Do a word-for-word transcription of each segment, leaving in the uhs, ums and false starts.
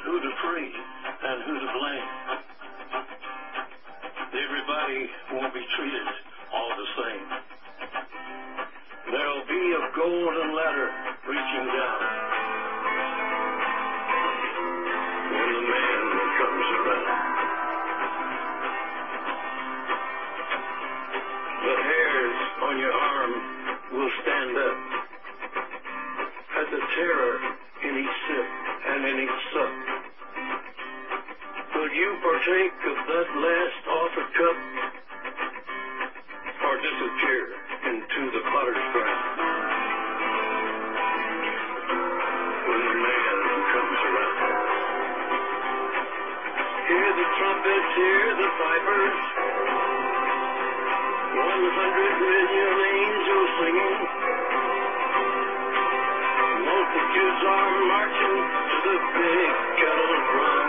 who to free and who to blame. Everybody won't be treated all the same. There'll be a golden ladder reaching down when the man comes around. The hairs on your arm will stand up at the terror in each sip and in each sup. Will you partake of that last offered cup, or disappear into the potter's ground when the man comes around? Hear the trumpets, hear the pipers, one hundred million angels singing. Multitudes are marching to the big kettle drum.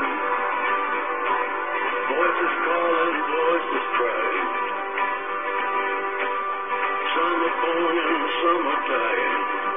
Voices calling, voices crying. Some are born and some are dying.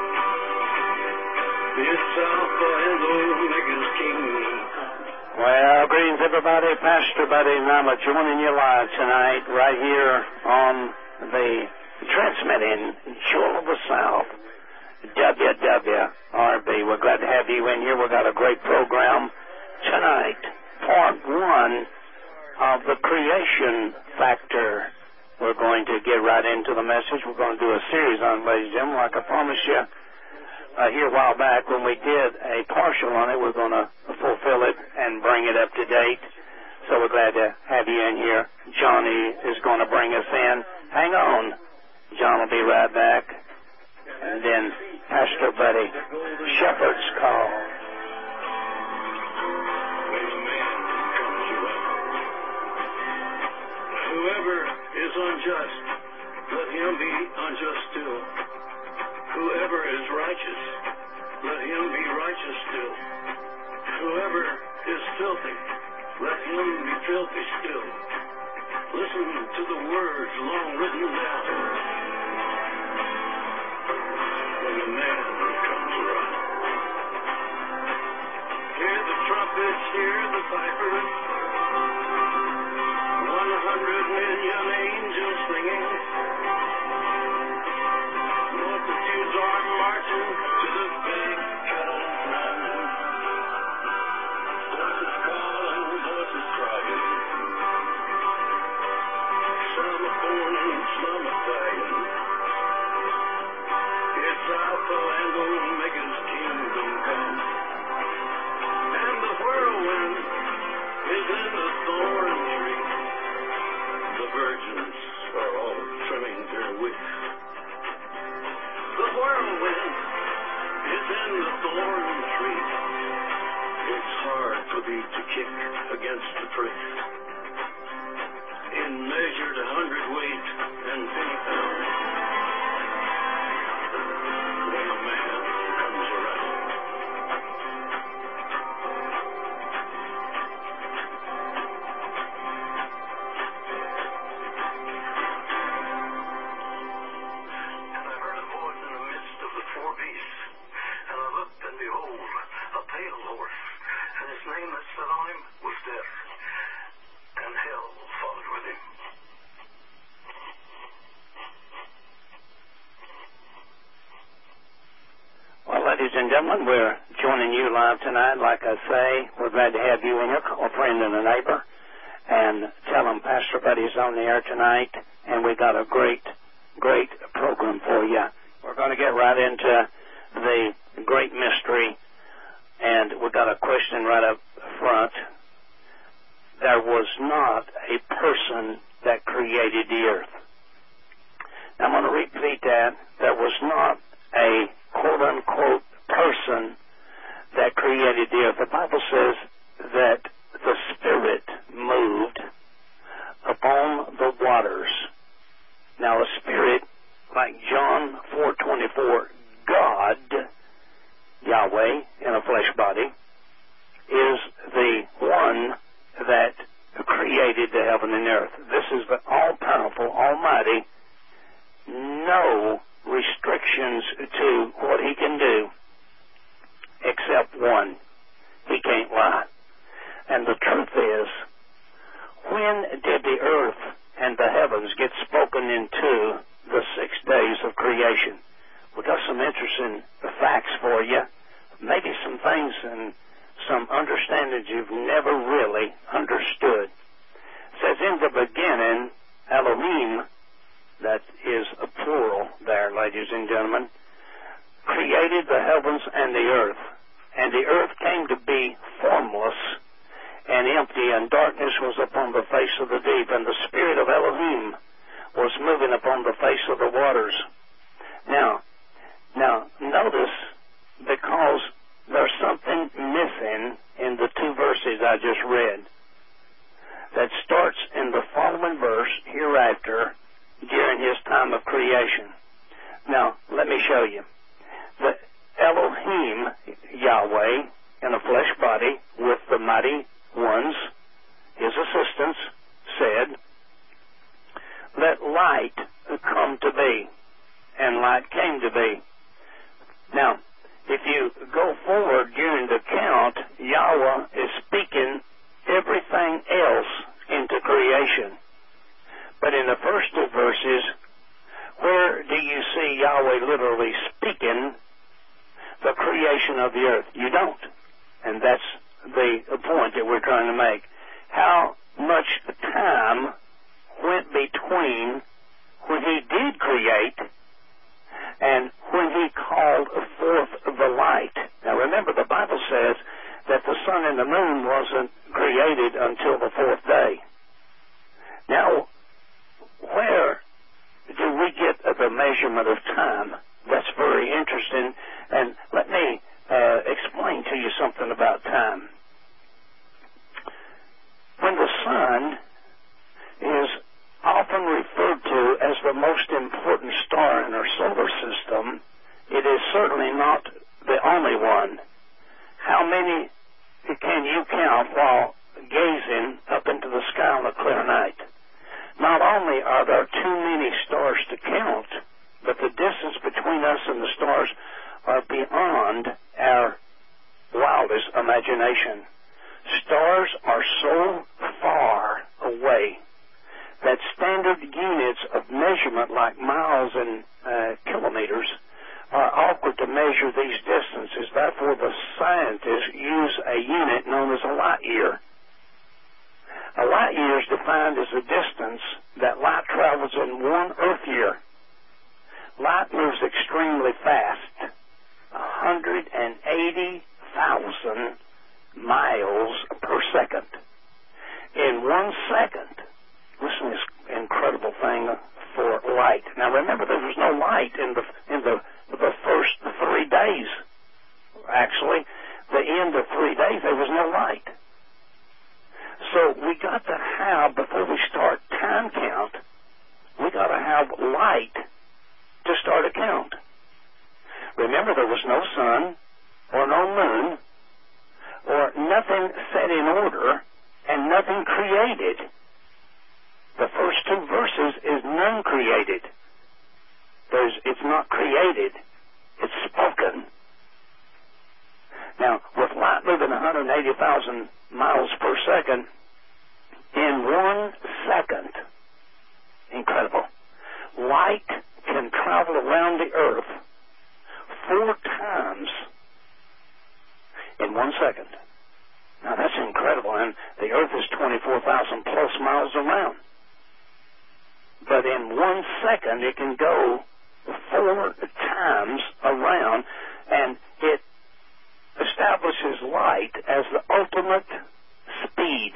It's Alpha and Omega's kingdom. Well, greetings everybody. Pastor Buddy and I'm joining you live tonight right here on the transmitting Jewel of the South, W W R B. We're glad to have you in here. We've got a great program tonight. Part one of the creation factor. We're going to get right into the message. We're going to do a series on, ladies and gentlemen, like I promised you uh, here a while back when we did a partial on it. We're going to fulfill it and bring it up to date. So we're glad to have you in here. Johnny is going to bring us in. Hang on. John will be right back. And then Pastor Buddy, Shepherd's Call. Whoever is unjust, let him be unjust still. Whoever is righteous, let him be righteous still. Whoever is filthy, let him be filthy still. Listen to the words long written down when the man comes around. Hear the trumpets, hear the pipers, one hundred million angels singing. Multitudes are marching to the big kettle drum. Voices calling, voices crying. Some are born and some are dying. It's Alpha and Omega's kingdom come. And the whirlwind is in the thorn tree. The virgins are all trimming their wicks. The whirlwind is in the thorn tree. It's hard for thee to kick against the pricks. In measured hundredweight and penny pounds, when a man comes around. Ladies and gentlemen, we're joining you live tonight. Like I say, we're glad to have you in here. Call a friend and a neighbor and tell them Pastor Buddy's on the air tonight, and we got a great, great program for you. We're going to get right into the great mystery, and we've got a question right up front. There was not a person that created the earth. Now, I'm going to repeat that. There was not a quote-unquote person that created the earth. The Bible says that the Spirit moved upon the waters. Now, a Spirit, like John four twenty-four, God, Yahweh, in a flesh body, is the one that created the heaven and earth. This is the all-powerful, almighty, no restrictions to what he can do except one. He can't lie. broken into the six days of creation. We've got some interesting facts for you, maybe some things and some understandings you've never really understood. It says, in the beginning, Elohim, that is a plural there, ladies and gentlemen, created the heavens and the earth. And the earth came to be formless and empty, and darkness was upon the face of the deep, and the spirit of Elohim was moving upon the face of the waters. Now, now notice, because there's something missing in the two verses I just read that starts in the following verse hereafter during his time of creation. Now, let me show you. The Elohim, Yahweh, in a flesh body with the mighty ones, his assistants, said, let light come to be. And light came to be. Now, if you go forward during the count, Yahweh is speaking everything else into creation. But in the first two verses, where do you see Yahweh literally speaking the creation of the earth? You don't. And that's the point that we're trying to make. How much time went between when he did create and when he called forth the light? Now remember, the Bible says that the sun and the moon wasn't created until the fourth day. Now, where do we get the measurement of time? That's very interesting. And let me uh, explain to you something about time. When the sun is often referred to as the most important star in our solar system, it is certainly not the only one. How many can you count while gazing up into the sky on a clear night? Not only are there too many stars to count, but the distance between us and the stars are beyond our wildest imagination. Stars are so far away that standard units of measurement like miles and uh, kilometers are awkward to measure these distances. Therefore, the scientists use a unit known as a light year. A light year is defined as the distance that light travels in one Earth year. Light moves extremely fast, one hundred eighty thousand miles per second. In one second, listen to this incredible thing for light. Now remember, there was no light in the in the the first three days. Actually, the end of three days, there was no light. So we got to have, before we start time count, we got to have light to start a count. Remember, there was no sun or no moon or nothing set in order and nothing created. The first two verses is none created. There's, it's not created. It's spoken. Now, with light moving one hundred eighty thousand miles per second, in one second, incredible, light can travel around the earth four times in one second. Now, that's incredible, and the earth is twenty-four thousand plus miles around. But in one second, it can go four times around, and it establishes light as the ultimate speed.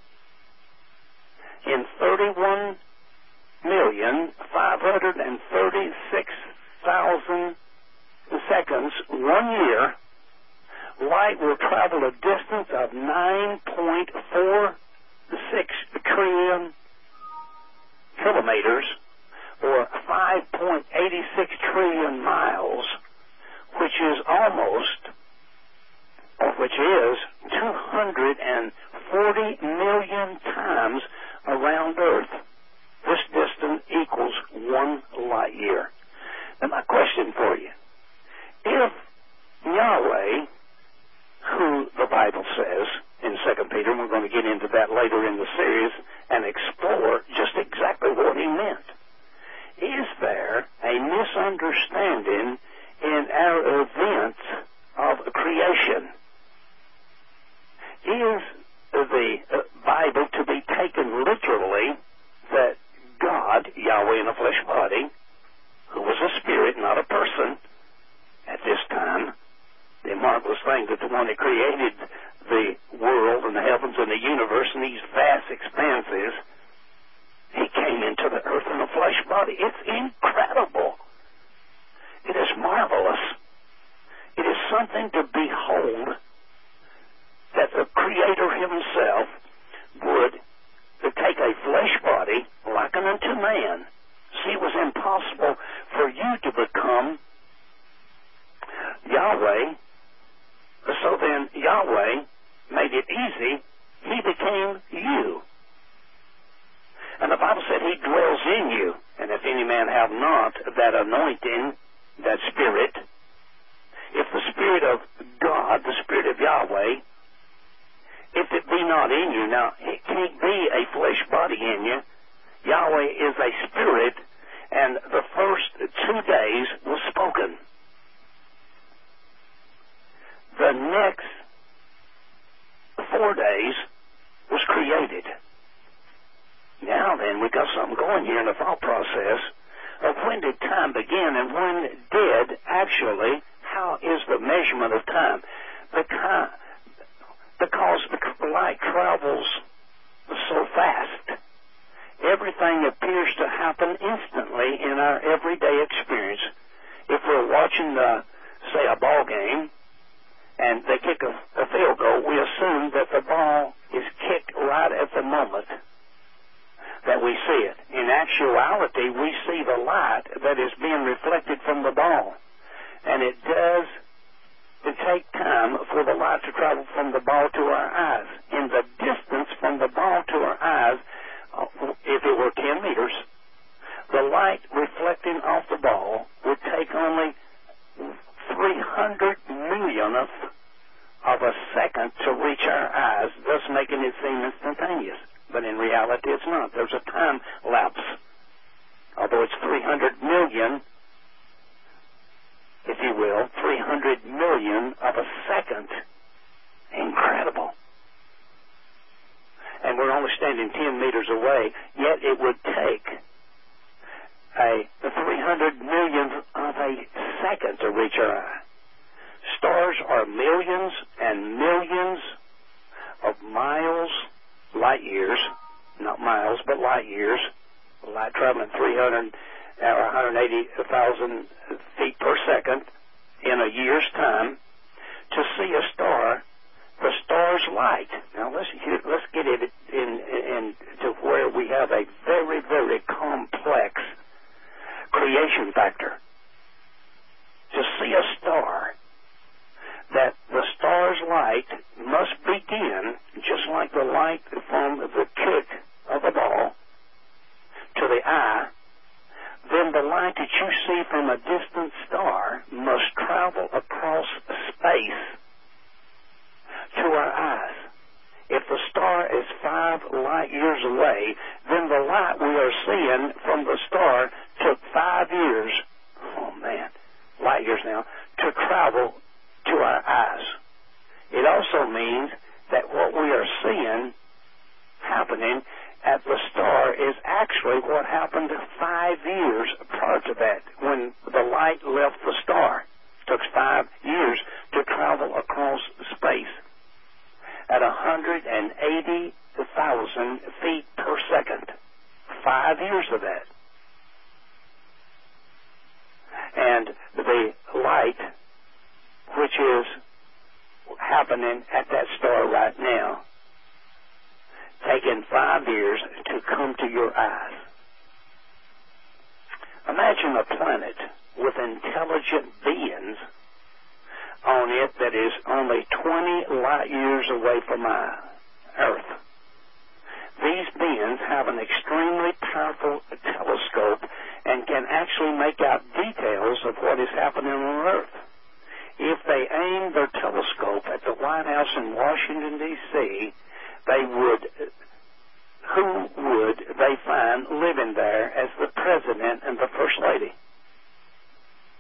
In thirty-one million five hundred thirty-six thousand seconds, one year, light will travel a distance of nine point four six trillion kilometers, or five point eight six trillion miles, which is almost, or which is two hundred forty million times around Earth. This distance equals one light year. Now my question for you, if Yahweh, who the Bible says in Second Peter, and we're going to get into that later in the series and explore just exactly what he meant. understanding in our events of creation. Is the Bible to be taken literally that God, Yahweh in a flesh body, who was a spirit, not a person, at this time, the marvelous thing that the one that created the world and the heavens and the universe and these vast expanses, he came into the earth in a flesh body. It's incredible. It is marvelous. It is something to behold that the Creator himself would to take a flesh body, likened unto man. See, it was impossible for you to become Yahweh. So then Yahweh made it easy. He became you. And the Bible said he dwells in you. And if any man have not that anointing, that spirit, if the Spirit of God, the Spirit of Yahweh, if it be not in you, now it can't be a flesh body in you. Yahweh is a spirit, and the first two days was spoken. The next four days was created. Now then, we got something going here in the thought process of when did time begin and when did actually, how is the measurement of time? Because, because the light travels so fast. Everything appears to happen instantly in our everyday experience. If we're watching, the, say, a ball game, and they kick a, a field goal, we assume that the ball is kicked right at the moment that we see it. In actuality, we see the light that is being reflected from the ball. And it does it take time for the light to travel from the ball to our eyes. In the distance from the ball to our eyes, if it were ten meters, the light reflecting off the ball would take only three hundred millionth of a second to reach our eyes, thus making it seem instantaneous. But in reality, it's not. There's a time lapse. Although it's three hundred million, if you will, three hundred million of a second. Incredible. And we're only standing ten meters away, yet it would take a three hundred millionth of a second to reach our eye. Stars are millions and millions of miles, light years, not miles, but light years, light traveling three hundred or one hundred eighty thousand feet per second in a year's time. To see a star, the star's light. Now let's let's get it in, in to where we have a very, very complex creation factor. To see a star, that the star's light must begin just like the light from the kick of the ball to the eye. Then the light that you see from a distant star must travel across space to our eyes. If the star is five light years away, then the light we are seeing from the star took five years, oh man, light years now, to travel to our eyes. It also means that what we are seeing happening at the star is actually what happened five years prior to that, when the light left the star. It took five years to travel across space at one hundred eighty thousand feet per second. Five years of that. And the light, which is happening at that star right now, taken five years to come to your eyes. Imagine a planet with intelligent beings on it that is only twenty light years away from our Earth. These beings have an extremely powerful telescope and can actually make out details of what is happening on Earth. If they aim their telescope at the White House in Washington, D C, they would, who would they find living there as the President and the First Lady?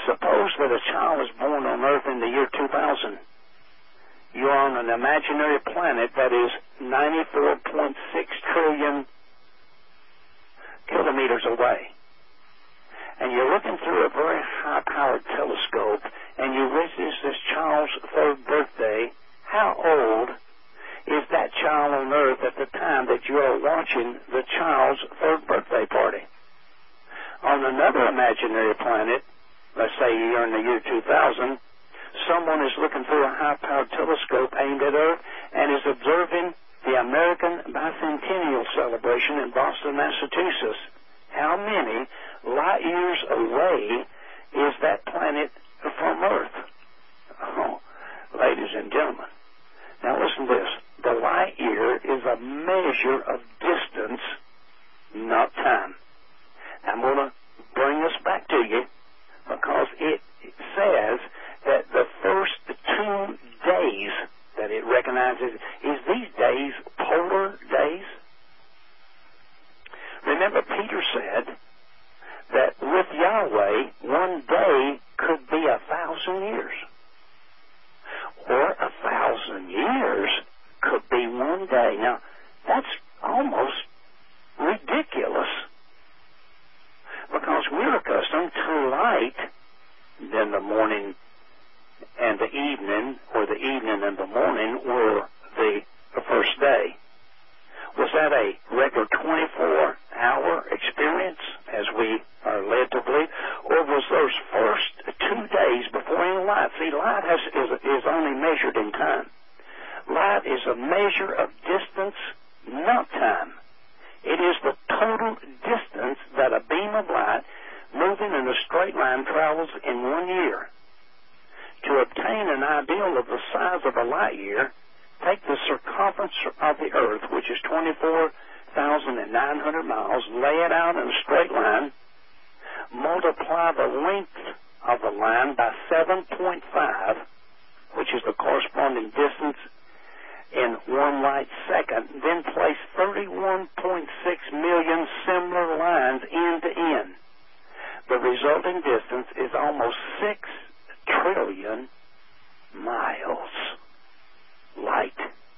Suppose that a child was born on Earth in the year two thousand. You're on an imaginary planet that is ninety-four point six trillion kilometers away. And you're looking through a very high-powered telescope, and you witness this child's third birthday. How old is that child on Earth at the time that you are watching the child's third birthday party? On another imaginary planet, let's say you're in the year two thousand, someone is looking through a high-powered telescope aimed at Earth and is observing the American Bicentennial celebration in Boston, Massachusetts. How many light years away is that planet from Earth? Oh, ladies and gentlemen, now listen to this. The light year is a measure of distance, not time. I'm going to bring this back to you because it says that the first two days that it recognizes is these days polar days. Remember, Peter said that with Yahweh, one day could be a thousand years. Or a thousand years could be one day. Now, that's almost ridiculous because we're accustomed to light, then the morning and the evening, or the evening and the morning, were the, the first day. Was that a regular twenty-four hour experience, as we are led to believe, or was those first two days before any light? See, light has, is, is only measured in time. Light is a measure of distance, not time. It is the total distance that a beam of light moving in a straight line travels in one year. To obtain an ideal of the size of a light year, take the circumference of the Earth, which is twenty-four thousand nine hundred miles, lay it out in a straight line, multiply the length of the line by seven point five, which is the corresponding distance in one light second, then place thirty-one point six million similar lines end to end. The resulting distance is almost six trillion miles. Light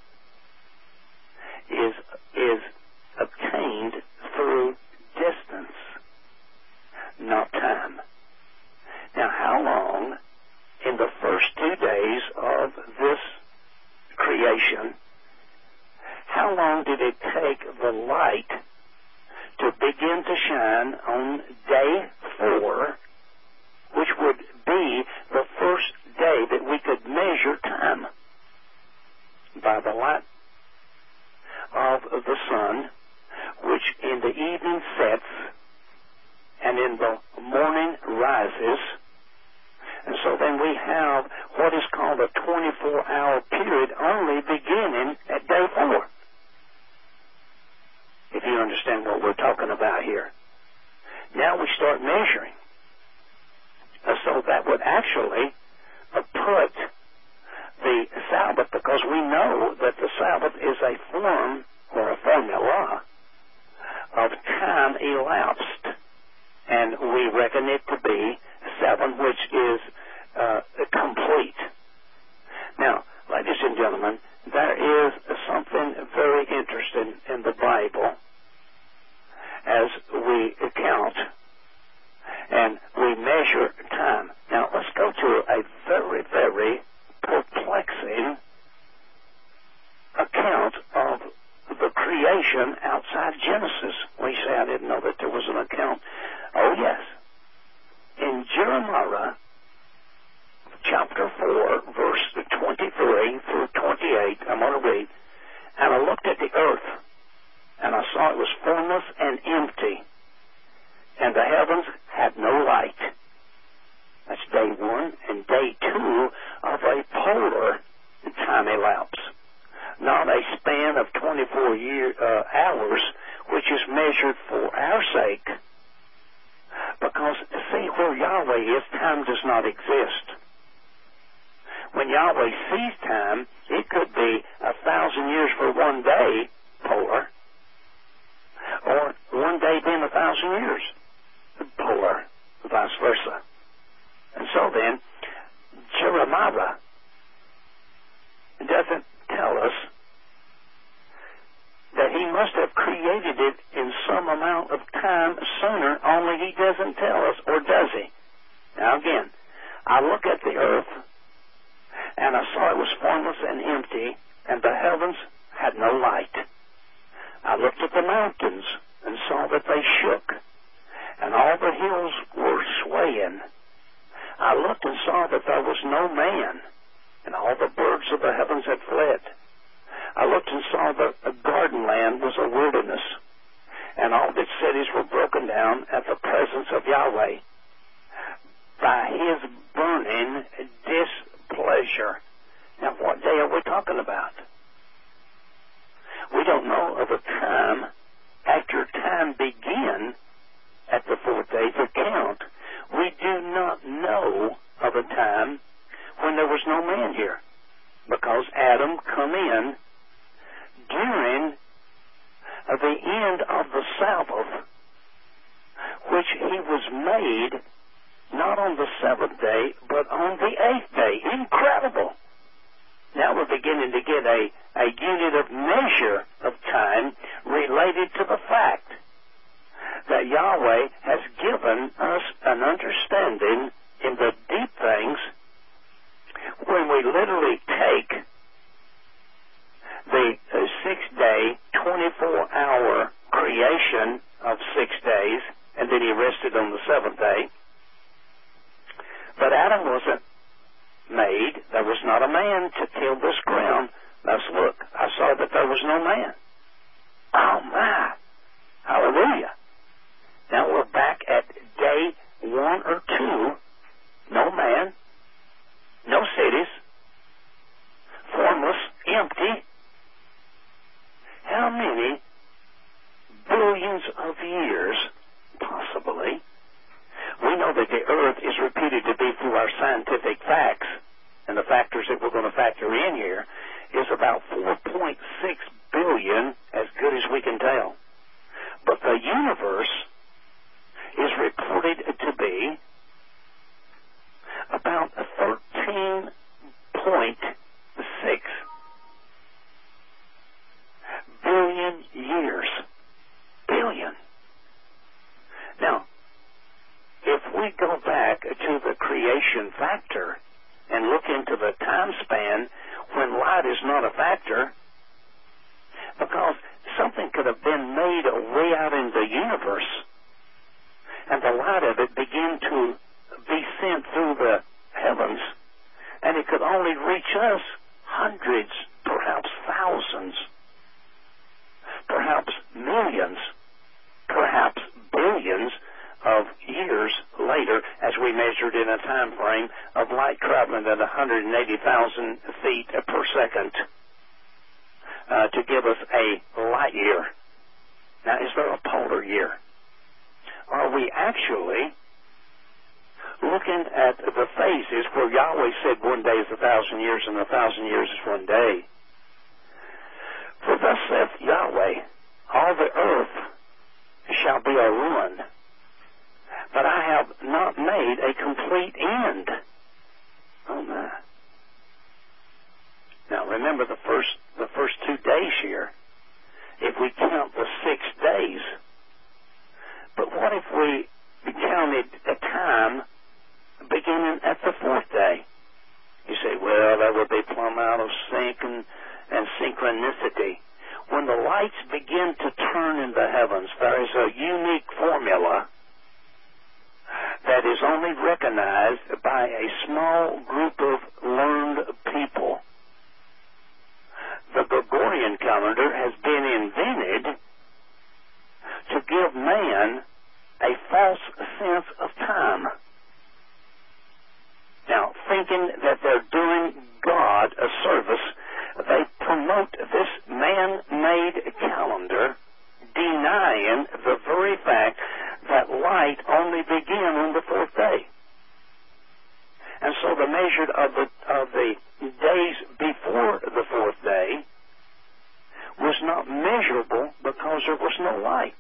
is is obtained through distance, not time. Now, how long in the first two days of this creation, how long did it take the light to begin to shine on day four, which would be the first day that we could measure time? By the light of the sun, which in the evening sets and in the morning rises. And so then we have what is called a twenty-four hour period only beginning at day four. If you understand what we're talking about here. Now we start measuring. Uh, so that would actually uh, put the Sabbath, because we know that the Sabbath is a form or a formula of time elapsed, and we reckon it to be seven, which is uh, complete. Now, ladies and gentlemen, there is something very interesting in the Bible as we count and we measure time. Now, let's go to a very, very perplexing account of the creation outside Genesis. We say, I didn't know that there was an account. Oh, yes. In Jeremiah chapter four, verse twenty-three through twenty-eight, I'm going to read, and I looked at the earth, and I saw it was formless and empty, and the heavens had no light. That's day one, and day two of a polar time elapse. Not a span of twenty-four year, uh, hours, which is measured for our sake. Because, see, where Yahweh is, time does not exist. When Yahweh sees time, it could be a thousand years for one day, polar, or one day being a thousand years, polar, vice versa. And must have created it in some amount of time sooner, only he doesn't tell us, or does he? Now again, I look at the earth, and I saw it was formless and empty, and the heavens had no light. I looked at the mountains and saw that they shook, and all the hills were swaying. I looked and saw that there was no man, and all the birds of the heavens had fled. I looked and saw that the garden land was a wilderness, and all its cities were broken down at the presence of Yahweh by his burning displeasure. Now, what day are we talking about? We don't know of a time after time began at the fourth day to count. We do not know of a time when there was no man here, because Adam come in during the end of the Sabbath, which he was made not on the seventh day, but on the eighth day. Incredible! Now we're beginning to get a, a unit of measure of time related to the fact that Yahweh has given us an understanding in the deep things when we literally take the uh, six-day, twenty-four hour creation of six days, and then he rested on the seventh day. But Adam wasn't made. There was not a man to till this ground. Let's look. I saw that there was no man. Oh, my. Hallelujah. Now we're back at day one or two. No man. No cities. Formless. Empty. How many billions of years, possibly? We know that the earth is reputed to be, through our scientific facts, and the factors that we're going to factor in here, is about four point six billion, as good as we can tell. But the universe is reported to be about thirteen point six billion years. Billion. Now, if we go back to the creation factor and look into the time span when light is not a factor, because something could have been made way out in the universe, and the light of it began to be sent through the heavens, and it could only reach us hundreds, perhaps thousands, perhaps millions, perhaps billions of years later, as we measured in a time frame of light traveling at one hundred eighty thousand feet per second uh, to give us a light year. Now, is there a polar year? Are we actually looking at the phases where Yahweh said one day is a thousand years and a thousand years is one day? For thus saith Yahweh, all the earth shall be a ruin, but I have not made a complete end. Oh my. Now remember the first the first two days here, if we count the six days. But what if we counted a time beginning at the fourth day? You say, well, that would be plumb out of sync and, and synchronicity. When the lights begin to turn in the heavens, there is a unique formula that is only recognized by a small group of learned people. The Gregorian calendar has been invented to give man a false sense of time. Now, thinking that they're doing God a service, they promote this man-made calendar, denying the very fact that light only began on the fourth day. And so the measure of the, of the days before the fourth day was not measurable because there was no light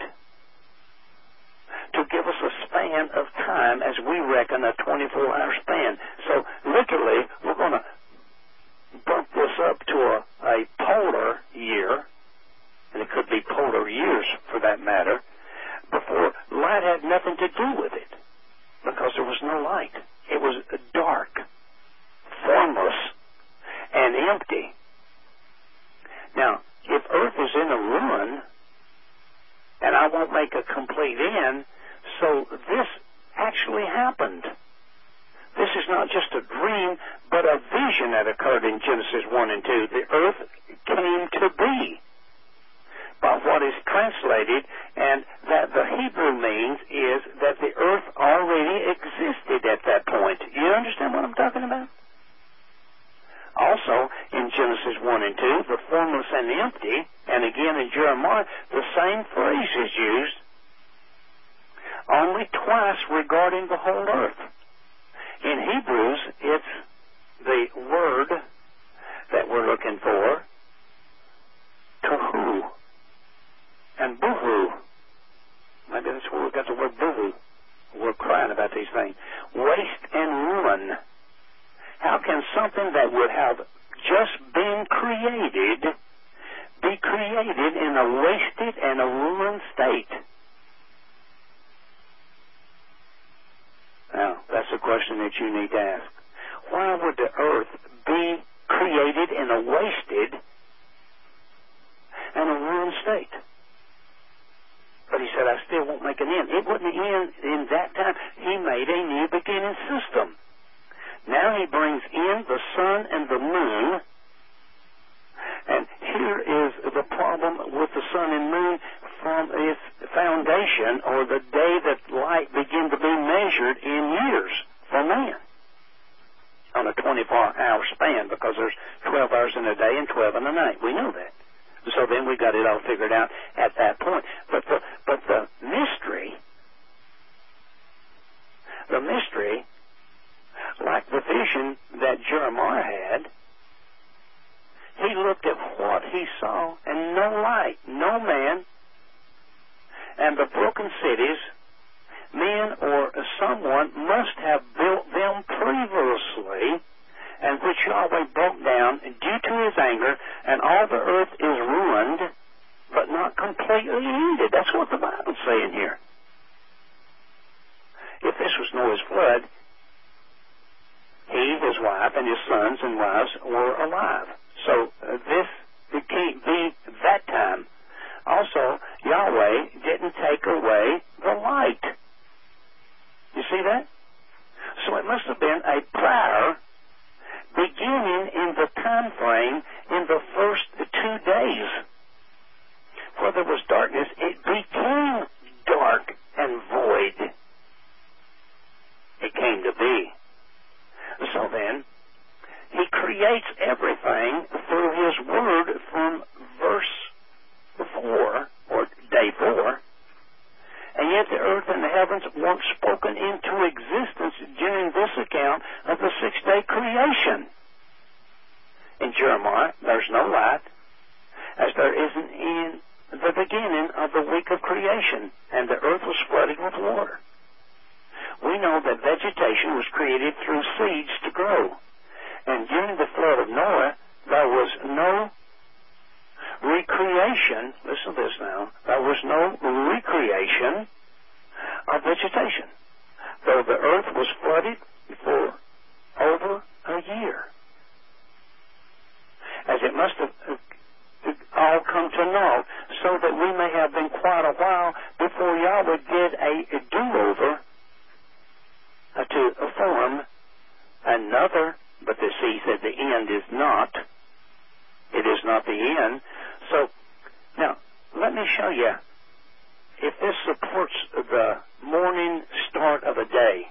to give us a span of time as we reckon a twenty-four hour span. So literally, we're going to bump this up to a, a polar year, and it could be polar won't make a complete end. So this actually happened. This is not just a dream, but a vision that occurred in Genesis one and two. The earth came to be by what is translated, and that the Hebrew means is that the earth already existed at that point. You understand what I'm talking about? Also, in Genesis one and two, the formless and empty, and again in Jeremiah, the same phrase is used, only twice regarding the whole earth. In Hebrews, it's the word that we're looking for, tohu, and boohoo. Maybe that's where we got the word boohoo. We're crying about these things. Waste and ruin. How can something that would have just been created be created in a wasted and a ruined state? Now, that's a question that you need to ask. Why would the earth be created in a wasted and a ruined state? But he said, I still won't make an end. It wouldn't end in that time. He made a new beginning system. Now he brings in the sun and the moon. And here is the problem with the sun and moon from its foundation, or the day that light began to be measured in years for man on a twenty-four hour span, because there's twelve hours in a day and twelve in a night. We know that. So then we got it all figured out at that point. But the, but the mystery, the mystery, like the vision that Jeremiah had, he looked at what he saw, and no light, no man, and the broken cities, men or someone must have built them previously, and which Yahweh broke down due to his anger, and all the earth is ruined, but not completely ended. That's what the Bible's saying here. If this was Noah's flood, he, his wife, and his sons and wives were alive. So uh, this it can't be that time. Also, Yahweh didn't take away the light. You see that? So it must have been a prior beginning in the time frame in the first two days. Where there was darkness, it became dark and void. It came to be. So then, he creates everything through his word from verse four, or day four, and yet the earth and the heavens weren't spoken into existence during this account of the six-day creation. In Jeremiah, there's no light, as there isn't in the beginning of the week of creation, and the earth was flooded with water. We know that vegetation was created through seeds to grow. And during the flood of Noah, there was no recreation. Listen to this now. There was no recreation of vegetation, though the earth was flooded for over a year. As it must have all come to naught, so that we may have been quite a while before Yahweh did a do-over uh, to form another. But the see said the end is not. It is not the end. So, now, let me show you if this supports the morning start of a day,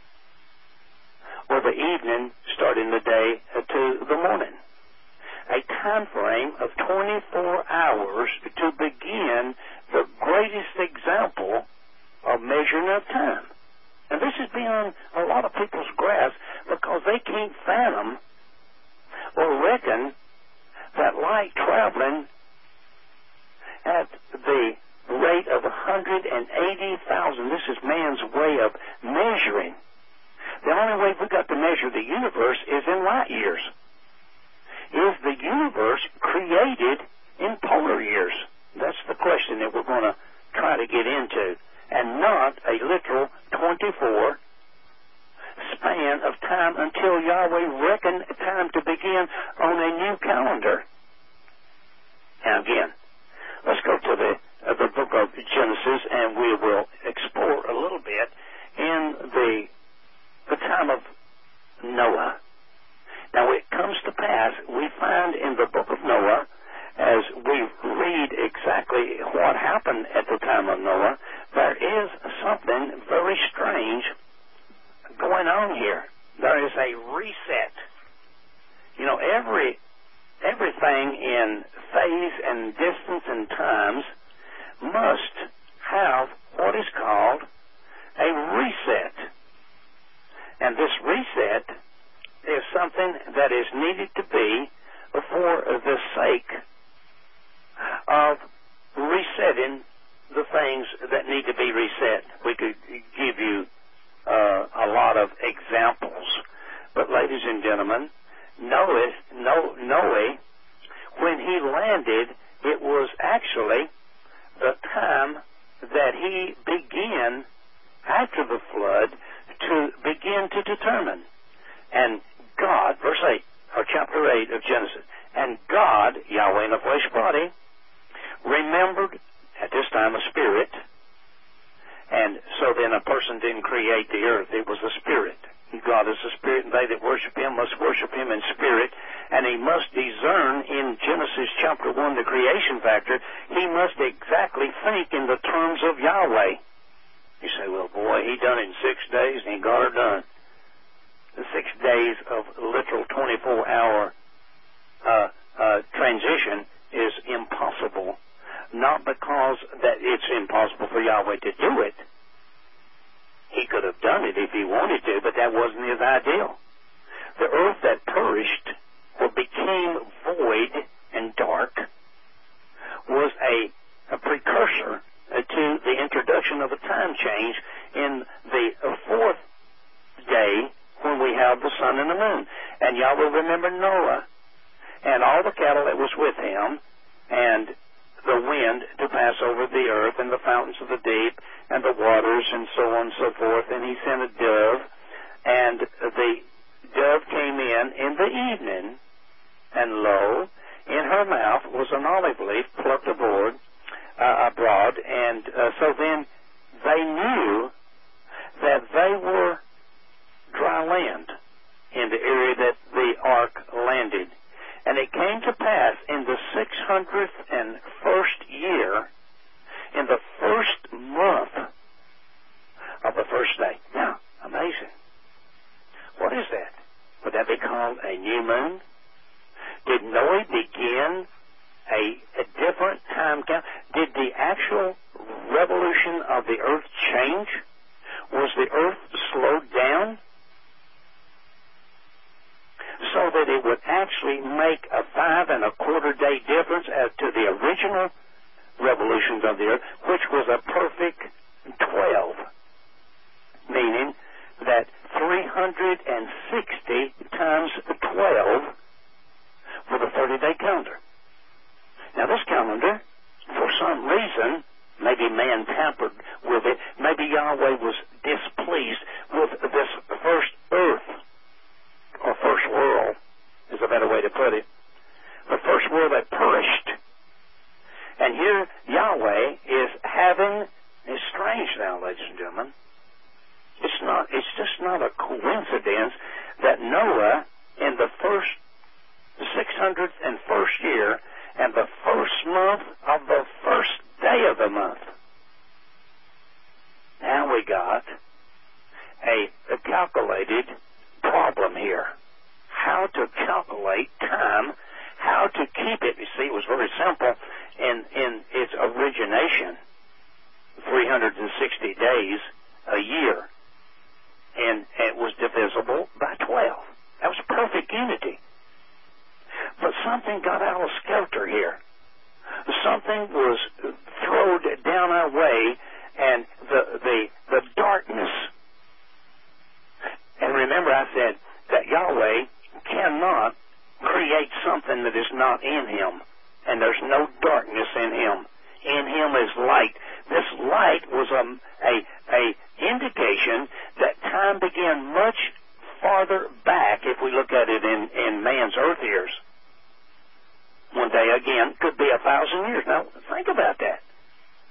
or the evening starting the day to the morning. A time frame of twenty-four hours to begin the greatest example of measuring of time. And this is beyond a lot of people's grasp, because they can't fathom or reckon that light traveling at the rate of one hundred eighty thousand, this is man's way of measuring. The only way we got to measure the universe is in light years. Is the universe created in polar years? That's the question that we're going to try to get into, and not a literal twenty-four span of time until Yahweh reckoned time to begin on a new calendar. Now again, let's go to the, uh, the book of Genesis, and we will explore a little bit in the, the time of Noah. Now, it comes to pass, we find in the book of Noah, as we read exactly what happened at the time of Noah, there is something very strange going on here. There is a reset. You know, every everything in phase and distance and times must have what is called a reset. And this reset is something that is needed to be for the sake of resetting the things that need to be reset. We could give you uh, a lot of examples. But ladies and gentlemen, Noah, Noah, when he landed, it was actually the time that he began, after the flood, to begin to determine. And God, verse eight, or chapter eight of Genesis, and God, Yahweh in a flesh body, remembered at this time a spirit, and so then a person didn't create the earth, it was a spirit. God is a spirit, and they that worship him must worship him in spirit, and he must discern in Genesis chapter one, the creation factor, he must exactly think in the terms of Yahweh. You say, well, boy, he done it in six days, and he got her done. The six days of literal twenty-four hour uh, uh, transition is impossible. Not because that it's impossible for Yahweh to do it. He could have done it if he wanted to, but that wasn't his ideal. The earth that perished or became void and dark was a, a precursor to the introduction of a time change in the fourth day when we have the sun and the moon. And Yahweh remembered Noah and all the cattle that was with him, and the wind to pass over the earth, and the fountains of the deep, and the waters, and so on and so forth. And he sent a dove, and the dove came in in the evening, and lo, in her mouth was an olive leaf plucked aboard, uh, abroad, and uh, so then they knew that they were dry land in the area that the ark landed. And it came to pass in the six hundredth and first year, in the first month of the first day. Now, amazing. What is that? Would that be called a new moon? Did Noah begin a, a different time count? Did the actual revolution of the earth change? Was the earth slowed down so that it would actually make a five and a quarter day difference as to the original revolutions of the earth, which was a perfect twelve, meaning that three hundred sixty times twelve for the thirty-day calendar. Now this calendar, for some reason, maybe man tampered with it, maybe Yahweh was displeased with this first earth, or first world, is a better way to put it. The first world that perished. And here Yahweh is having, it's strange now, ladies and gentlemen. It's not, it's just not a coincidence that Noah, in the first, the six hundredth and first year, and the first month of the first day of the month. Now we got a, a calculated problem here. How to calculate time, how to keep it. You see, it was very simple in, in its origination, three hundred sixty days a year, and it was divisible by twelve. That was perfect unity. But something got out of skelter here. Something was thrown down our way, and the, the, the darkness. And remember I said that Yahweh cannot create something that is not in him. And there's no darkness in him. In him is light. This light was a, a, a indication that time began much farther back, if we look at it in, in man's earth years. One day, again, could be a thousand years. Now, think about that.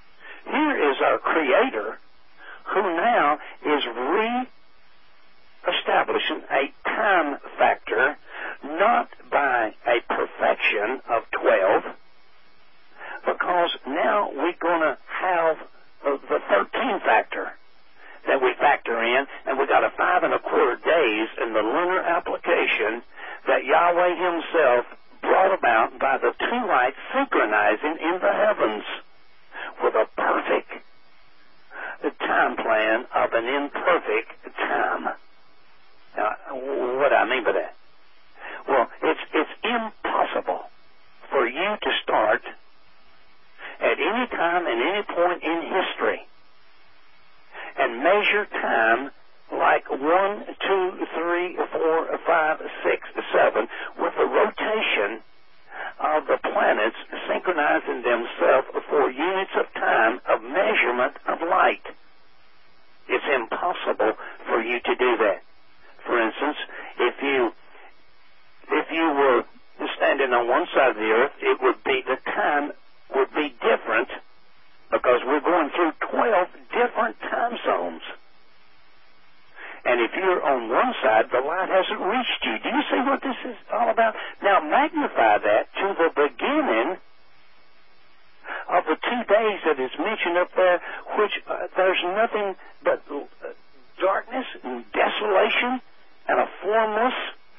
Here is our Creator who now is re-establishing a time factor, not by a perfection of twelve, because now we're going to have the thirteen factor that we factor in, and we got a five and a quarter days in the lunar application that Yahweh himself brought about by the two lights synchronizing in the heavens with a perfect time plan of an imperfect time. Now, what do I mean by that? Well, it's, it's impossible for you to start at any time and any point in history and measure time like one, two, three, four, five, six, seven, with the rotation of the planets synchronizing themselves for units of time of measurement of light. It's impossible for you to do that. For instance, if you if you were standing on one side of the earth, it would be the time would be different because we're going through twelve different time zones. And if you're on one side, the light hasn't reached you. Do you see what this is all about? Now magnify that to the beginning of the two days that is mentioned up there, which uh, there's nothing but uh, darkness and desolation and a formless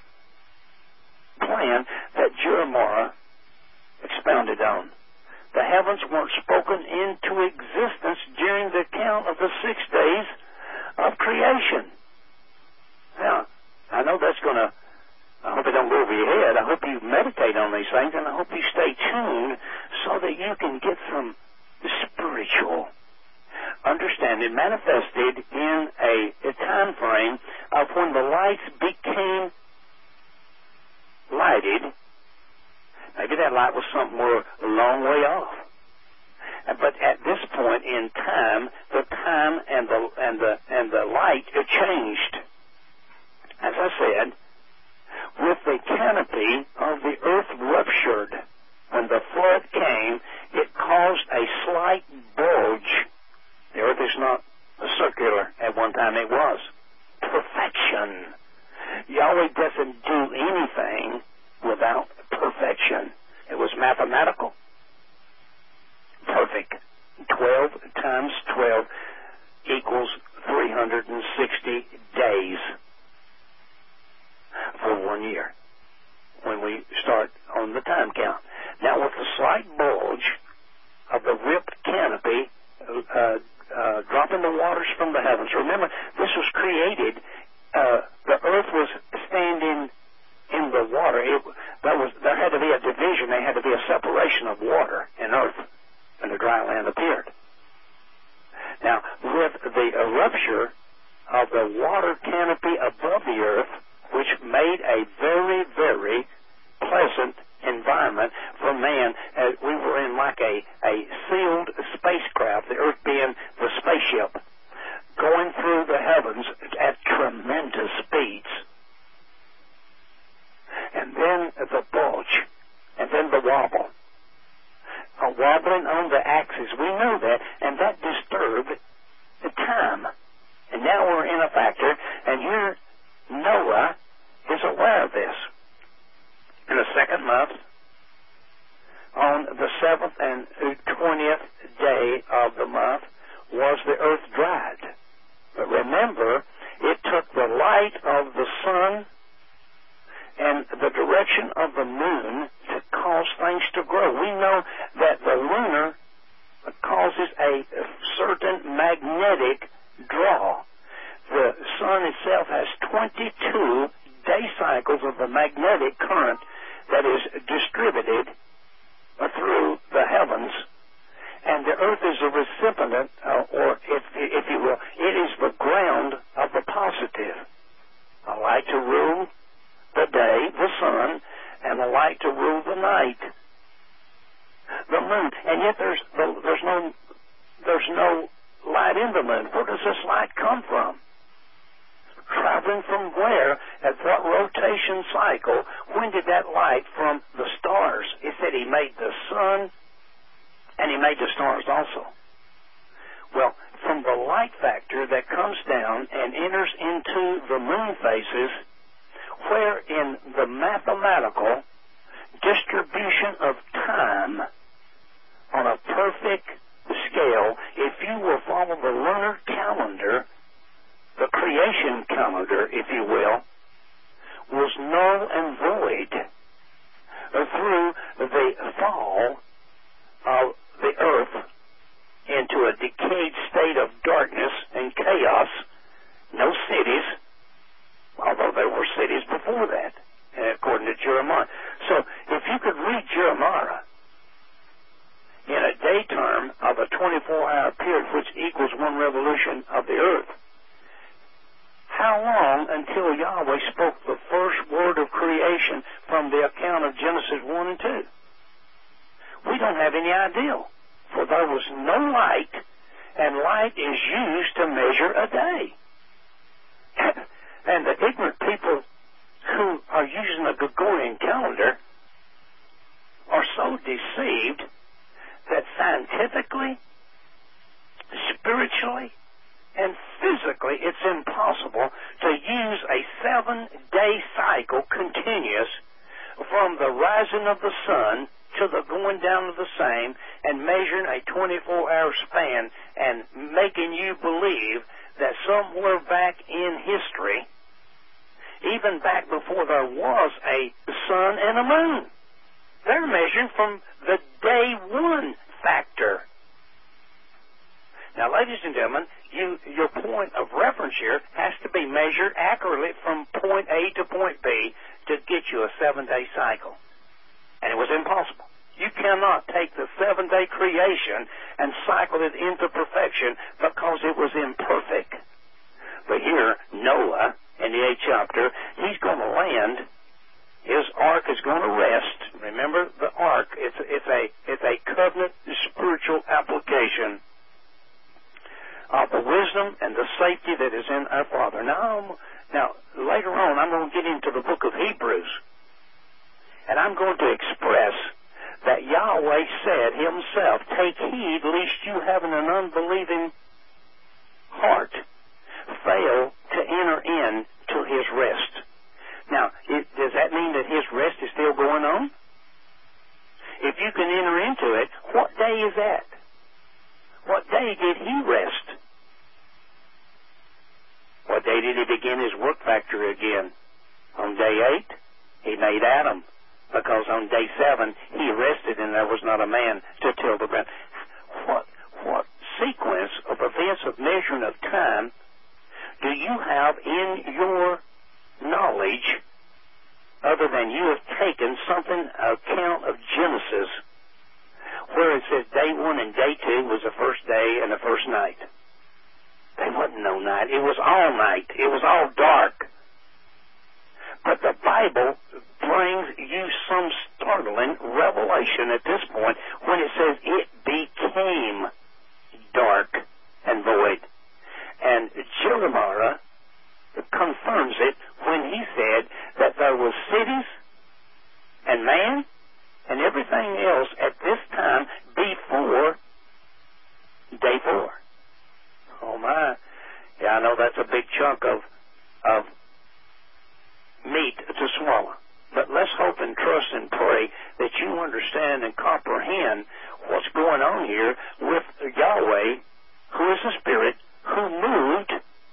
plan that Jeremiah expounded on. The heavens weren't spoken into existence during the count of the six days of creation. Now, I know that's going to, I hope it don't go over your head. I hope you meditate on these things, and I hope you stay tuned so that you can get some spiritual understanding manifested in a, a time frame of when the lights became lighted. Maybe that light was somewhere a long way off. But at this point in time, the time and the and the and the light changed. As I said, with the canopy of the earth ruptured, when the flood came, it caused a slight bulge. The earth is not circular. At one time it was. Perfection. Yahweh doesn't do anything without perfection. It was mathematical. Perfect. Twelve times twelve equals three hundred sixty days for one year when we start on the time count. Now, with the slight bulge of the ripped canopy uh, uh, dropping the waters from the heavens. Remember, this was created, uh, the earth was standing in the water. It, that was, there had to be a division. There had to be a separation of water and earth, and the dry land appeared. Now, with the uh, rupture of the water canopy above the earth, which made a very, very pleasant environment for man, as we were in like a, a sealed spacecraft, the earth being the spaceship, going through the heavens at tremendous speeds. And then the bulge, and then the wobble. A wobbling on the axis, we know that, and that disturbed the time. And now we're in a factor, and here Noah is aware of this. In the second month, on the seventh and twentieth day of the month, was the earth dried. But remember, it took the light of the sun and the direction of the moon to cause things to grow. We know that the lunar causes a certain magnetic draw. The sun itself has twenty-two day cycles of the magnetic current that is distributed through the heavens, and the earth is a recipient, uh, or if, if you will, it is the ground of the positive. A light to rule the day, the sun, and a light to rule the night, the moon. And yet there's there's no there's no light in the moon. Where does this light come from? Traveling from where? At what rotation cycle? When did that light from the stars? It said he made the sun and he made the stars also. the light factor that comes down and enters into the moon phases, where in the mathematical distribution of time on a perfect scale, if you will follow the lunar calendar, the creation calendar, if you will, was null and void through the fall of the earth into a decayed state of darkness and chaos. No cities, although there were cities before that, according to Jeremiah. So if you could read Jeremiah in a day term of a twenty-four hour period, which equals one revolution of the earth, how long until Yahweh spoke the first word of creation from the account of Genesis one and two? We don't have any idea, for there was no light, and light is used to measure a day. And the ignorant people who are using the Gregorian calendar are so deceived that scientifically, spiritually, and physically it's impossible to use a seven-day cycle continuous from the rising of the sun to the going down of the same and measuring a twenty-four hour span and making you believe that somewhere back in history, even back before there was a sun and a moon, they're measuring from the day one factor. Now, ladies and gentlemen, you, your point of reference here has to be measured accurately from point A to point B to get you a seven-day cycle. And it was impossible. You cannot take the seven-day creation and cycle it into perfection because it was imperfect. But here, Noah, in the eighth chapter, he's going to land. His ark is going to rest. Remember, the ark, it's, it's, a, it's a covenant spiritual application of the wisdom and the safety that is in our Father. Now, now, later on, I'm going to get into the book of Hebrews, and I'm going to express that Yahweh said himself, take heed lest you having an unbelieving heart fail to enter in to his rest. Now, it, does that mean that his rest is still going on? If you can enter into it, what day is that? What day did he rest? What day did he begin his work factory again? On day eight, he made Adam, because on day seven, he rested and there was not a man to till the ground. What, what sequence of events of measuring of time do you have in your knowledge other than you have taken something, account of Genesis, where it says day one and day two was the first day and the first night? There wasn't no night. It was all night. It was all dark. But the Bible brings you some startling revelation at this point when it says it became dark and void. And Jeremiah confirms it when he said that there was cities and man and everything else at this time before day four. Oh my. Yeah, I know that's a big chunk of of meat to swallow. But let's hope and trust and pray that you understand and comprehend what's going on here with Yahweh, who is the Spirit, who moved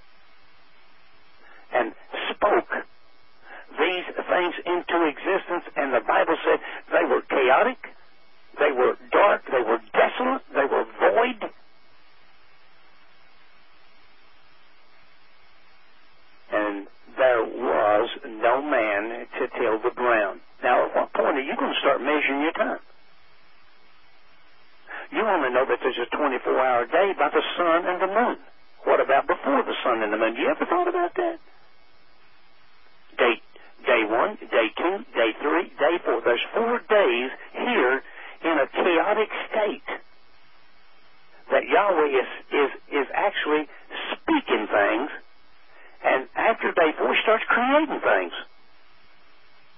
and spoke these things into existence, and the Bible said they were chaotic, they were dark, they were desolate, they were void. And there was no man to till the ground. Now, at what point are you going to start measuring your time? You only know that there's a twenty-four hour day by the sun and the moon. What about before the sun and the moon? You ever thought about that? Day, day one, day two, day three, day four. There's four days here in a chaotic state that Yahweh is, is, is actually speaking things, and after day four, he starts creating things.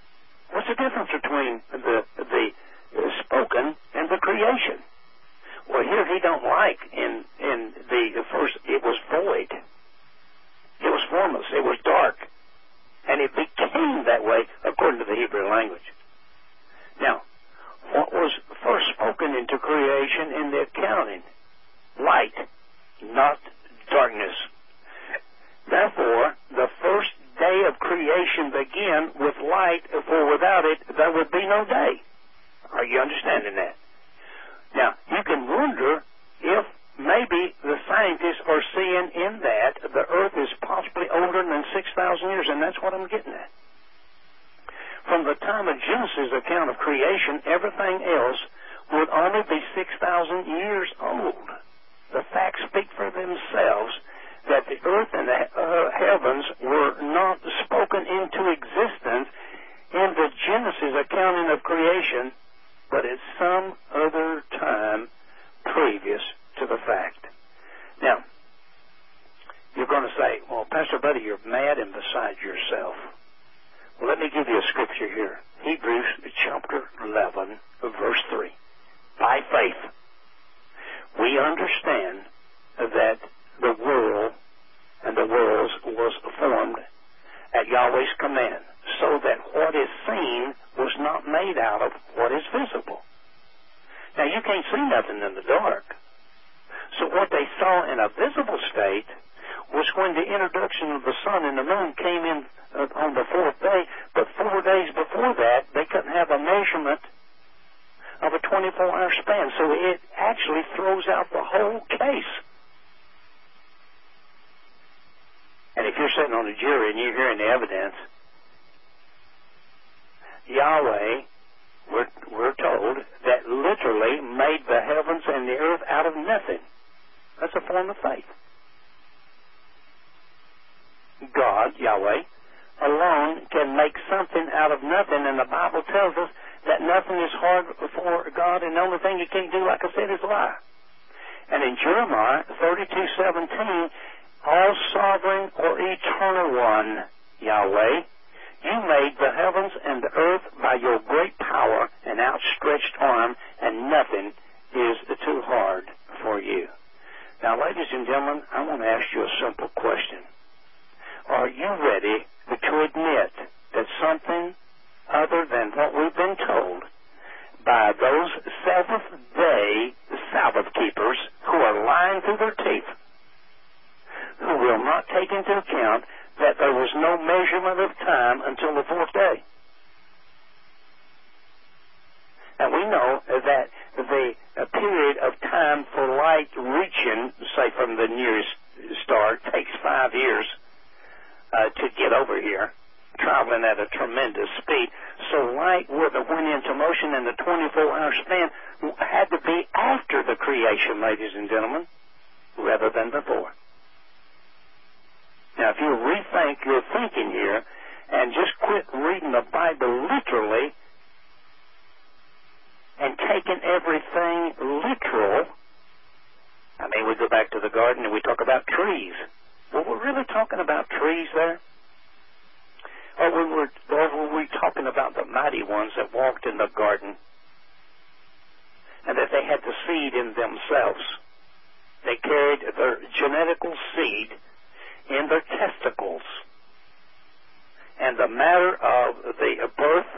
What's the difference between the, the spoken and the creation? Well, here he don't like in in the, the first, it was void. It was formless. It was dark. And it became that way according to the Hebrew language. Now, what was first spoken into creation in the accounting? Light, not darkness. Therefore, the first day of creation began with light, for without it there would be no day. Are you understanding that? Now, you can wonder if maybe the scientists are seeing in that the earth is possibly older than six thousand years, and that's what I'm getting at. From the time of Genesis' account of creation, everything else would only be six thousand years old. The facts speak for themselves that the earth and the uh, heavens were not spoken into existence in the Genesis accounting of creation, but at some other time previous to the fact. Now, you're going to say, well, Pastor Buddy, you're mad and beside yourself. Well, let me give you a scripture here. Hebrews chapter eleven, verse three. By faith, we understand that the world and the worlds was formed at Yahweh's command, so that what is seen was not made out of what is visible. Now, you can't see nothing in the dark. So what they saw in a visible state was when the introduction of the sun and the moon came in uh, on the fourth day, but four days before that, they couldn't have a measurement of a twenty-four hour span. So it actually throws out the whole case. And if you're sitting on a jury and you're hearing the evidence, Yahweh, we're, we're told, that literally made the heavens and the earth out of nothing. That's a form of faith. God, Yahweh, alone can make something out of nothing, and the Bible tells us that nothing is hard for God, and the only thing you can't do, like I said, is lie. And in Jeremiah thirty-two seventeen, all sovereign or eternal one, Yahweh, you made the heavens and the earth by your great power and outstretched arm, and nothing is too hard for you. Now, ladies and gentlemen, I want to ask you a simple question. Are you ready to admit that something other than what we've been told by those seventh-day Sabbath keepers who are lying through their teeth, who will not take into account that there was no measurement of time until the fourth day? And we know that the a period of time for light reaching, say from the nearest star, takes five years uh, to get over here, traveling at a tremendous speed. So light would have went into motion in the twenty-four hour span had to be after the creation, ladies and gentlemen, rather than before. Now, if you rethink your thinking here and just quit reading the Bible literally and taking everything literal, I mean, we go back to the garden and we talk about trees. Well, we're really talking about trees there? Or were we, or were we talking about the mighty ones that walked in the garden and that they had the seed in themselves? They carried their genetical seed in their testicles. And the matter of the birth,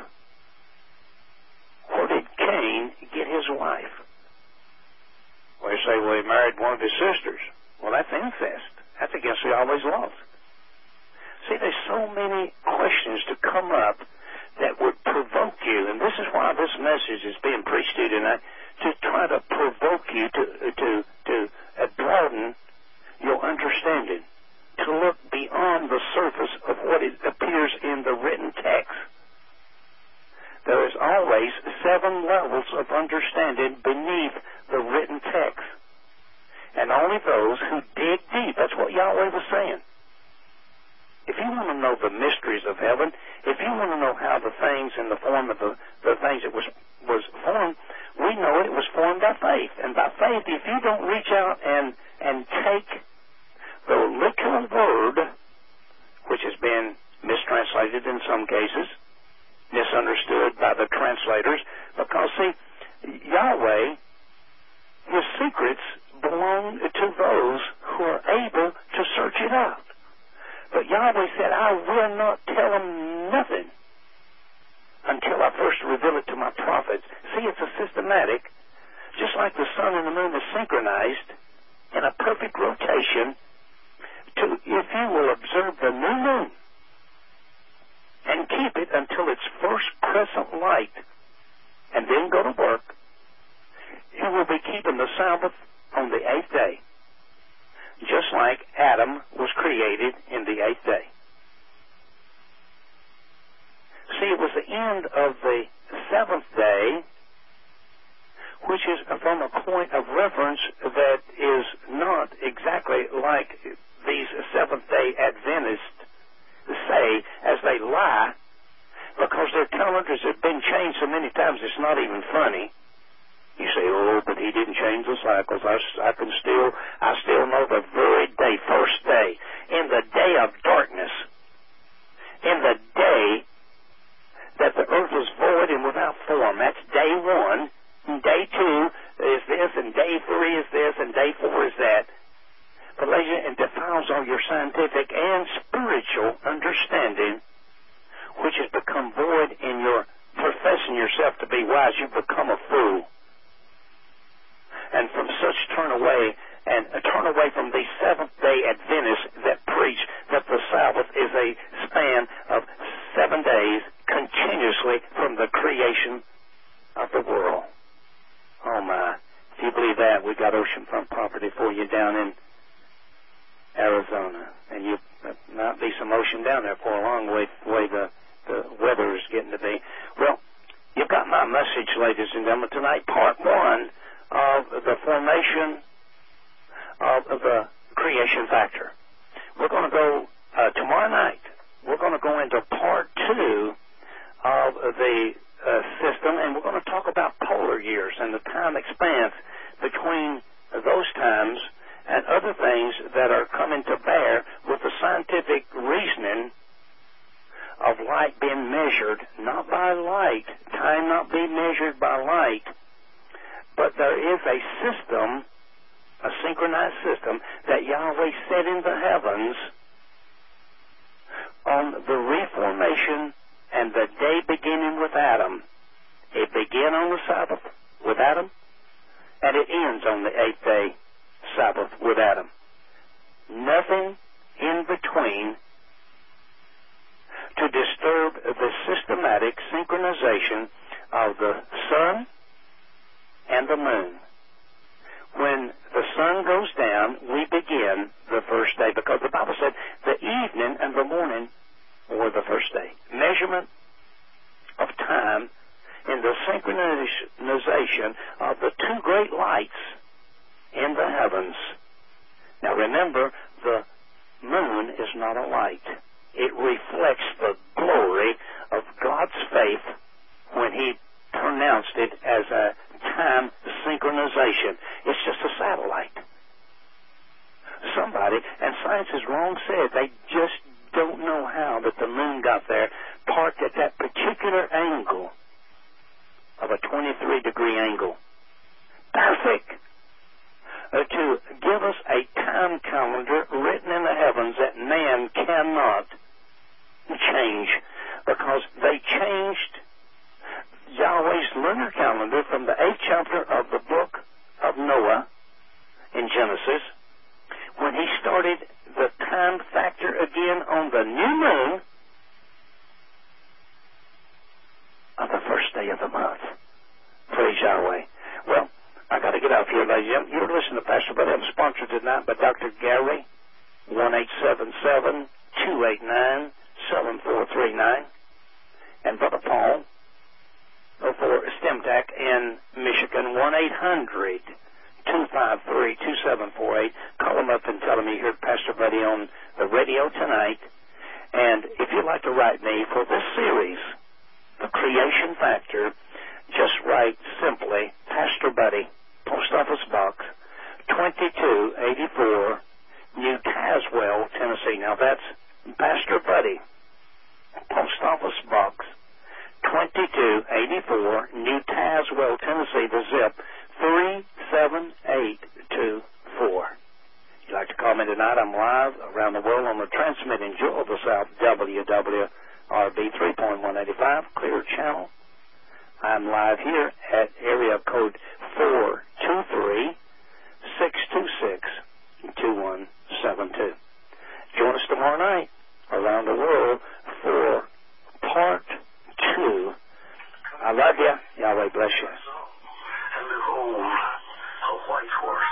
where did Cain get his wife? Well, you say, well, he married one of his sisters. Well, that's incest. That's against Yahweh's laws. See, there's so many questions to come up that would provoke you, and this is why this message is being preached to you tonight, to try to provoke you to to to uh, broaden your understanding, to look beyond the surface of what it appears in the written text. There is always seven levels of understanding beneath the written text. And only those who dig deep, that's what Yahweh was saying. If you want to know the mysteries of heaven, if you want to know how the things in the form of the, the things that was, was formed, we know it was formed by faith. And by faith, if you don't reach out and, and take the literal word, which has been mistranslated in some cases, misunderstood by the translators, because, see, Yahweh, His secrets belong to those who are able to search it out. But Yahweh said, I will not tell them nothing until I first reveal it to my prophets. See, it's a systematic, just like the sun and the moon is synchronized in a perfect rotation, to, if you will observe the new moon and keep it until its first crescent light and then go to work, you will be keeping the Sabbath on the eighth day, just like Adam was created in the eighth day. See, it was the end of the seventh day, which is from a point of reference that is not exactly like these Seventh-day Adventists say as they lie, because their calendars have been changed so many times it's not even funny. You say, oh, but he didn't change the cycles. I, I can still, I still know the very day, first day, in the day of darkness, in the day that the earth was void and without form. That's day one. And day two is this, and day three is this, and day four is that. But ladies, it defiles all your scientific and spiritual understanding, which has become void in your professing yourself to be wise. You've become a fool. And from such turn away, and uh, turn away from these Seventh-day Adventists that preach that the Sabbath is a span of seven days continuously from the creation of the world. Oh my, if you believe that, we got oceanfront property for you down in Arizona. And you uh, might be some ocean down there for a long way, the way the, the weather is getting to be. Well, you've got my message, ladies and gentlemen, tonight, part one of the formation of the creation factor. We're going to go, uh, tomorrow night, we're going to go into part two of the Uh, system, and we're going to talk about polar years and the time expanse between those times and other things that are coming to bear with the scientific reasoning of light being measured, not by light, time not being measured by light, but there is a system, a synchronized system, that Yahweh set in the heavens on the reformation and the day beginning with Adam. It began on the Sabbath with Adam, and it ends on the eighth day Sabbath with Adam. Nothing in between to disturb the systematic synchronization of the sun and the moon. When the sun goes down, we begin the first day, because the Bible said the evening and the morning or the first day. Measurement of time in the synchronization of the two great lights in the heavens. Now remember, the moon is not a light. It reflects the glory of God's faith when He pronounced it as a time synchronization. It's just a satellite. Somebody, and science is wrong said, they just don't know how that the moon got there, parked at that particular angle of a twenty-three degree angle. Perfect. Uh, to give us a time calendar written in the heavens that man cannot change, because they changed Yahweh's lunar calendar from the eighth chapter of the book of Noah in Genesis, when he started the time factor again on the new moon of the first day of the month. Praise Yahweh. Well, I got to get out here, ladies and gentlemen. You're listening to Pastor Buddy. I'm sponsored tonight by Doctor Gary, one eight seven seven, two eight nine, seven four three nine, and Brother Paul for STEMTAC in Michigan, one eight hundred, two five three, two seven four eight. Call them up and tell them you heard Pastor Buddy on the radio tonight. And if you'd like to write me for this series, The Creation Factor, just write simply Pastor Buddy, Post Office Box twenty-two eighty-four, New Tazewell, Tennessee. Now that's Pastor Buddy, Post Office Box twenty-two eighty-four, New Tazewell, Tennessee. The zip three seven one eight two four. If you'd like to call me tonight, I'm live around the world on the transmitting Jewel of the South W W R B three point one eight five, Clear Channel. I'm live here at area code four two three, six two six, two one seven two. Join us tomorrow night around the world for part two. I love you. Yahweh bless you. And behold, a white horse.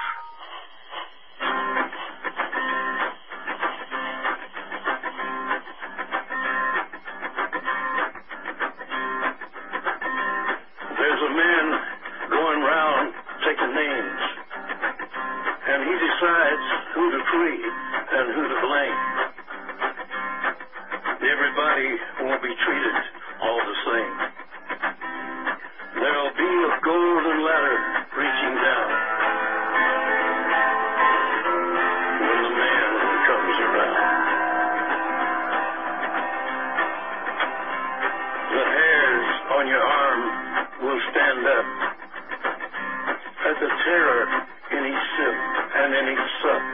There's a man going round taking names, and he decides who to free and who to blame. Everybody won't be treated all the same. There'll be a golden ladder reaching down when the man comes around. The hairs on your arm will stand up at the terror in each sip and in each sup.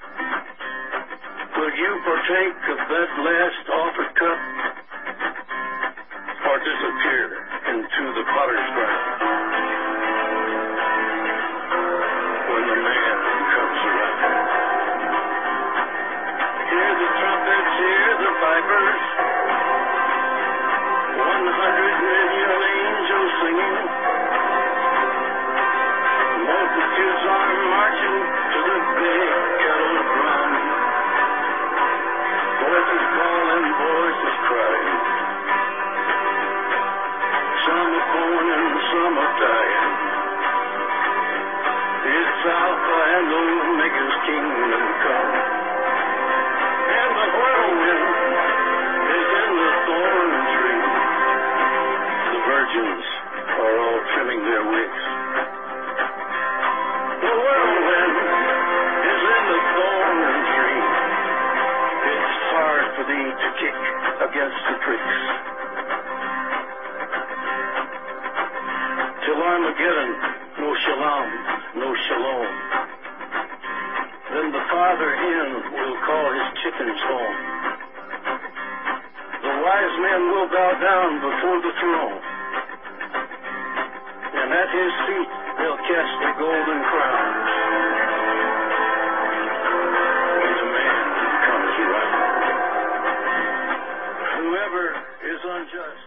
Will you partake of that last offered cup, or disappear into the potter's ground when the man comes around? Hear the trumpets, hear the pipers, one hundred million angels singing. Multitudes are marching to the big kettle drum. Voices calling, voices crying. Some are born and some are dying. It's Alpha and Omega's kingdom come. And the whirlwind is in the thorn tree. The virgins are all trimming their wicks. The whirlwind is in the thorn tree. It's hard for thee to kick against the pricks. Till Armageddon, no shalom, no shalom. Then the father hen will call his chickens home. The wise men will bow down before the throne, and at his feet they'll cast their golden crowns when the man comes around. Whoever is unjust